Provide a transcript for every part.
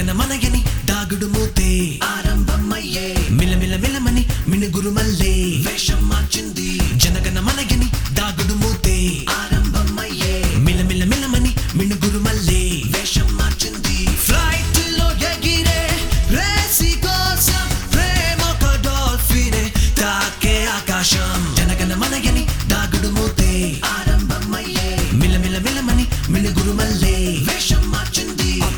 జనగణ మనయని దాగుడు మూతే ఆరంభమయ్యే మిలమిల మిలమని మినుగురు మల్లే వేషం మార్చింది జనగణ మనయని దాగుడు మూతే ఆరంభమయ్యే మిలమిల మిలమని మినుగురు మల్లే వేషం మార్చింది ఫ్లైట్ లో ఎగిరే రేసి కోసం ప్రేమొక డాల్ఫినే తాకే ఆకాశం జనగణ మనయని దాగుడు మూతే ఆరంభమయ్యే మిలమిల మిలమని మినుగురు మల్లే వేషం మార్చింది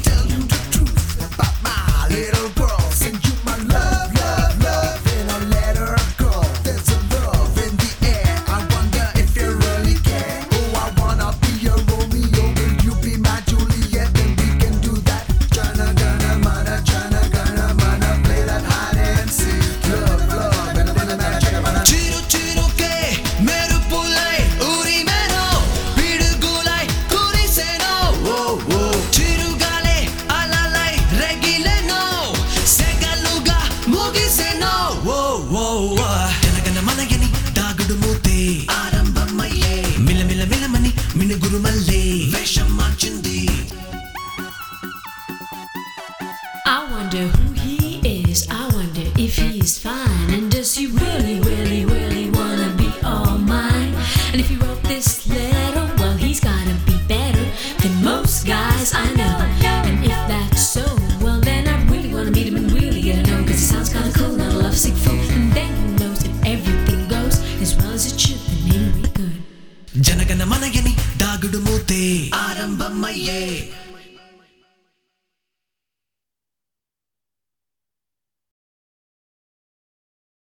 జనగణ మనయని దాగుడు మూతే ఆరంభమయ్యే మిలమిల మిలమని మినుగురు మల్లే వేషం మార్చింది I wonder who he is, I wonder if he's fine, and does he really, really, really wanna be all mine? And if he wrote this letter, well, he's gotta be better than most guys I know. And if that's so, well, then I really wanna meet him and really get to know, cause he sounds kinda cool, not a lovesick fool. And then who knows if everything goes as well as it should, then ain't we good? జనగణ మనయని దాగుడు మూతే ఆరంభమయ్యే